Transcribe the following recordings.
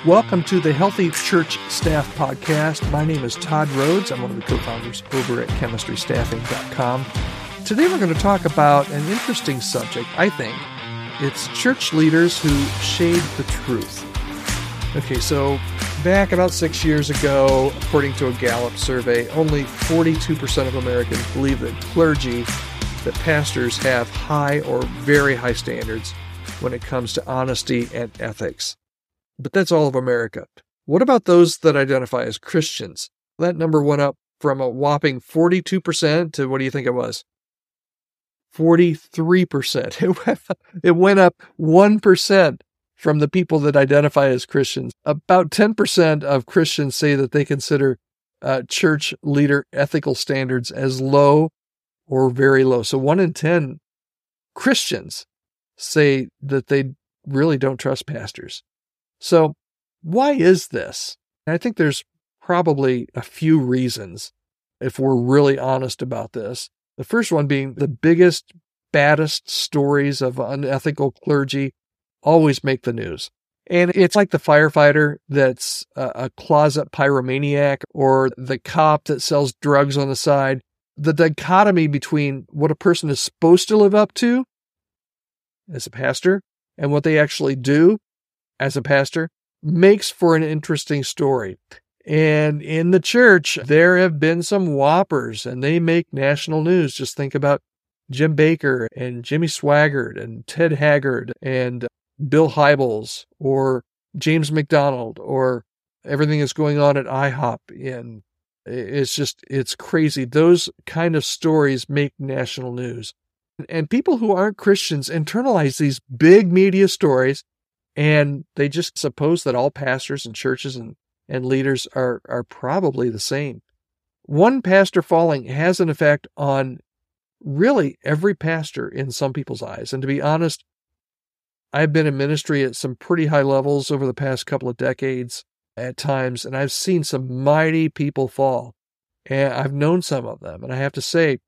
Welcome to the Healthy Church Staff Podcast. My name is Todd Rhodes. I'm one of the co-founders over at chemistrystaffing.com. Today we're going to talk about an interesting subject, I think. It's church leaders who shade the truth. Okay, so back about 6 years ago, according to a Gallup survey, only 42% of Americans believe that clergy, that pastors have high or very high standards when it comes to honesty and ethics. But that's all of America. What about those that identify as Christians? That number went up from a whopping 42% to, what do you think it was? 43%. It went up 1% from the people that identify as Christians. About 10% of Christians say that they consider church leader ethical standards as low or very low. So 1 in 10 Christians say that they really don't trust pastors. So why is this? I think there's probably a few reasons if we're really honest about this. The first one being the biggest, baddest stories of unethical clergy always make the news. And it's like the firefighter that's a closet pyromaniac or the cop that sells drugs on the side. The dichotomy between what a person is supposed to live up to as a pastor and what they actually do as a pastor makes for an interesting story. And in the church, there have been some whoppers, and they make national news. Just think about Jim Bakker and Jimmy Swaggart and Ted Haggard and Bill Hybels or James McDonald or everything that's going on at IHOP. And it's crazy. Those kind of stories make national news. And people who aren't Christians internalize these big media stories, and they just suppose that all pastors and churches and leaders are probably the same. One pastor falling has an effect on really every pastor in some people's eyes. And to be honest, I've been in ministry at some pretty high levels over the past couple of decades at times, and I've seen some mighty people fall. And I've known some of them. And I have to say,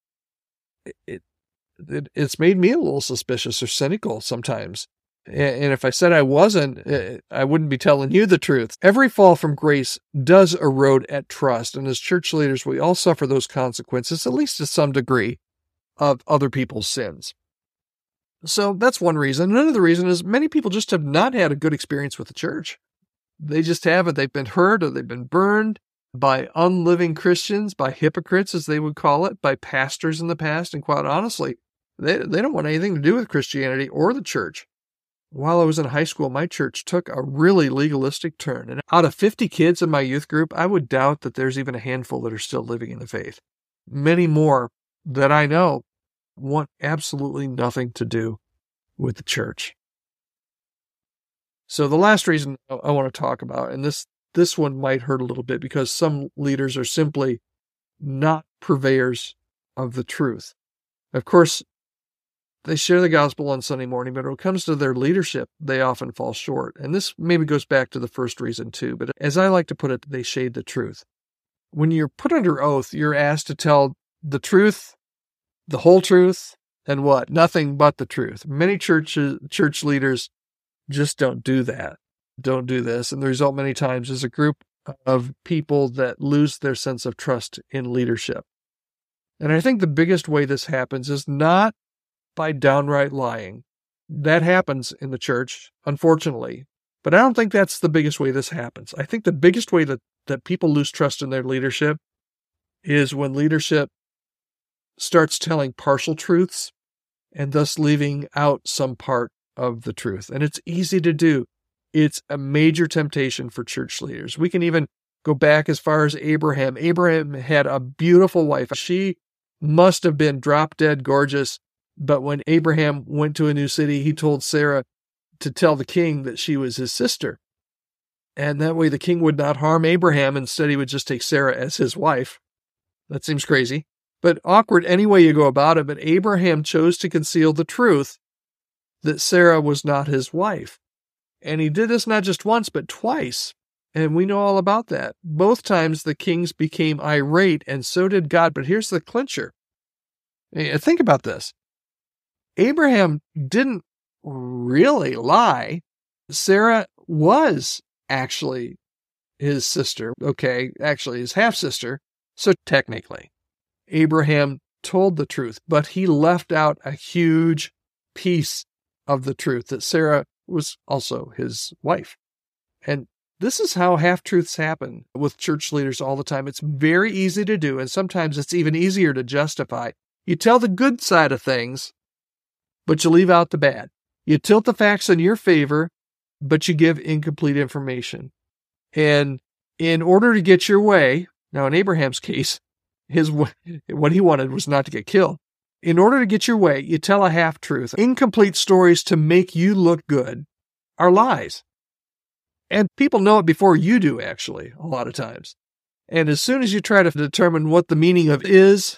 it's made me a little suspicious or cynical sometimes. And if I said I wasn't, I wouldn't be telling you the truth. Every fall from grace does erode at trust. And as church leaders, we all suffer those consequences, at least to some degree, of other people's sins. So that's one reason. Another reason is many people just have not had a good experience with the church. They just haven't. They've been hurt or they've been burned by unliving Christians, by hypocrites, as they would call it, by pastors in the past. And quite honestly, they don't want anything to do with Christianity or the church. While I was in high school, my church took a really legalistic turn. And out of 50 kids in my youth group, I would doubt that there's even a handful that are still living in the faith. Many more that I know want absolutely nothing to do with the church. So the last reason I want to talk about, and this one might hurt a little bit because some leaders are simply not purveyors of the truth. Of course, they share the gospel on Sunday morning, but when it comes to their leadership, they often fall short. And this maybe goes back to the first reason too, but as I like to put it, they shade the truth. When you're put under oath, you're asked to tell the truth, the whole truth, and what? Nothing but the truth. Many church leaders just don't do that, don't do this. And the result many times is a group of people that lose their sense of trust in leadership. And I think the biggest way this happens is not by downright lying. That happens in the church, unfortunately. But I don't think that's the biggest way this happens. I think the biggest way that people lose trust in their leadership is when leadership starts telling partial truths and thus leaving out some part of the truth. And it's easy to do. It's a major temptation for church leaders. We can even go back as far as Abraham. Abraham had a beautiful wife. She must have been drop dead gorgeous. But when Abraham went to a new city, he told Sarah to tell the king that she was his sister. And that way the king would not harm Abraham. Instead, he would just take Sarah as his wife. That seems crazy, but awkward any way you go about it. But Abraham chose to conceal the truth that Sarah was not his wife. And he did this not just once, but twice. And we know all about that. Both times the kings became irate, and so did God. But here's the clincher. Think about this. Abraham didn't really lie. Sarah was actually his sister. Okay, actually his half-sister. So technically, Abraham told the truth, but he left out a huge piece of the truth, that Sarah was also his wife. And this is how half-truths happen with church leaders all the time. It's very easy to do, and sometimes it's even easier to justify. You tell the good side of things, but you leave out the bad. You tilt the facts in your favor, but you give incomplete information. And in order to get your way, now in Abraham's case, what he wanted was not to get killed. In order to get your way, you tell a half-truth. Incomplete stories to make you look good are lies. And people know it before you do, actually, a lot of times. And as soon as you try to determine what the meaning of is,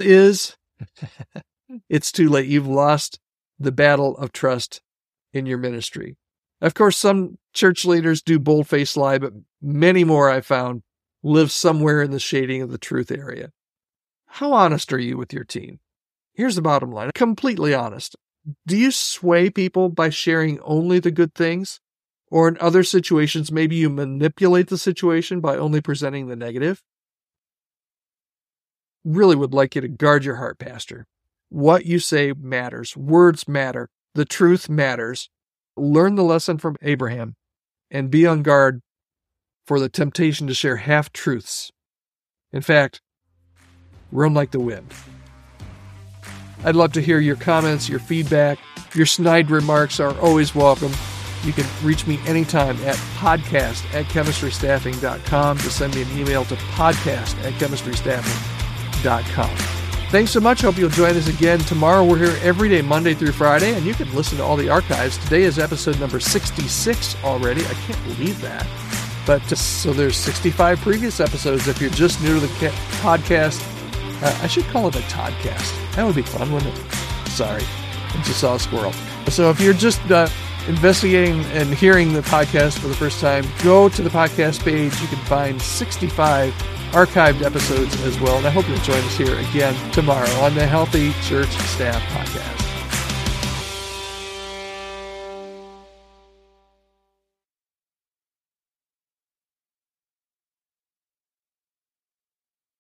it's too late. You've lost the battle of trust in your ministry. Of course, some church leaders do bold-faced lie, but many more I've found live somewhere in the shading of the truth area. How honest are you with your team? Here's the bottom line. Completely honest. Do you sway people by sharing only the good things? Or in other situations, maybe you manipulate the situation by only presenting the negative? Really would like you to guard your heart, Pastor. What you say matters. Words matter. The truth matters. Learn the lesson from Abraham and be on guard for the temptation to share half-truths. In fact, run like the wind. I'd love to hear your comments, your feedback. Your snide remarks are always welcome. You can reach me anytime at podcast@chemistrystaffing.com to send me an email to podcast@chemistrystaffing.com. Thanks so much. Hope you'll join us again tomorrow. We're here every day, Monday through Friday, and you can listen to all the archives. Today is episode number 66 already. I can't believe that. But so there's 65 previous episodes. If you're just new to the podcast, I should call it a Toddcast. That would be fun, wouldn't it? Sorry, I just saw a squirrel. So if you're just investigating and hearing the podcast for the first time, go to the podcast page. You can find 65 archived episodes as well. And I hope you'll join us here again tomorrow on the Healthy Church Staff Podcast.